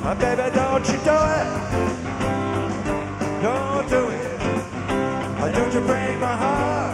Baby, don't you do it. Don't do it. Don't you break my heart.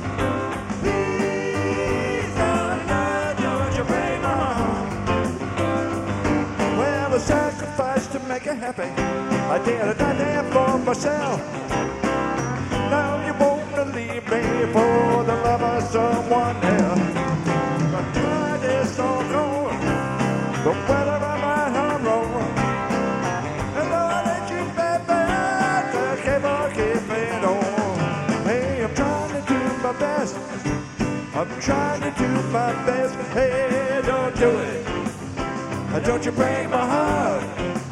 Please, don't you break my heart. Well, I sacrificed to make you happy. I did nothing for myself. Now you won't leave me for the love of someone else. I tried this on going, but whether I'm right or wrong, and I'll let you baby, I keep on keeping on. Hey, I'm trying to do my best. I'm trying to do my best. Hey, don't do it. Don't you break my heart.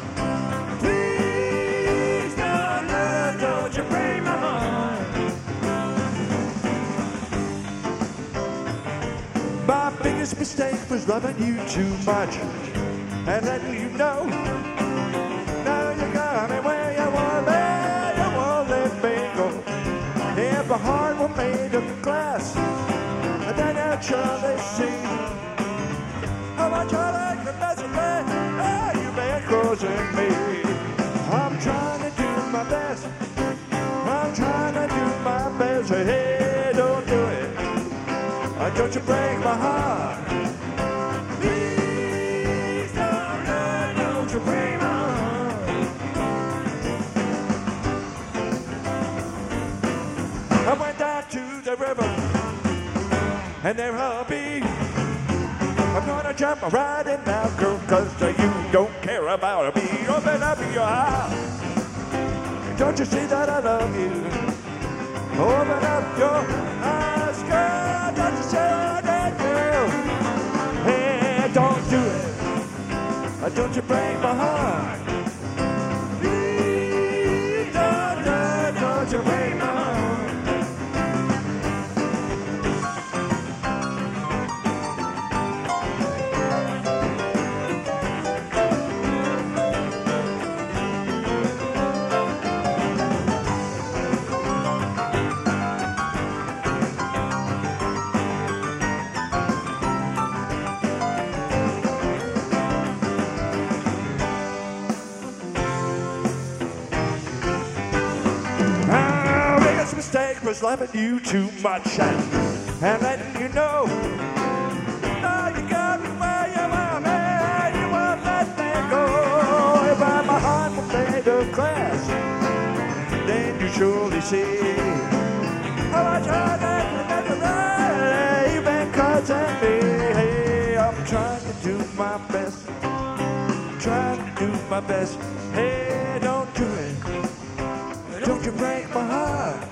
Please, don't you break my heart. My biggest mistake was loving you too much and letting you know. Now you got me where you want me, you won't let me go. If my heart were made of glass, then I'd surely see how much I like the best of me. Oh, you've been causing me. I'm trying to do my best. I'm trying to do my best. Hey, don't do it. Don't you break my heart. Please, don't you break my heart. I went down to the river, and there I'll be. I'm gonna jump right in now, girl, 'cause you don't care about me. Open up your heart. Don't you see that I love you? Open up your eyes, girl. Don't you say that, girl? Hey, don't do it. Don't you break my heart. Please, don't you break my heart. Mistake was loving you too much and letting you know. Now you got me where you want me, you won't let me go. If my heart were made of glass, then you surely see how much I like to make you've been causing me. Hey, I'm trying to do my best, trying to do my best. Hey, don't do it. Don't you break my heart.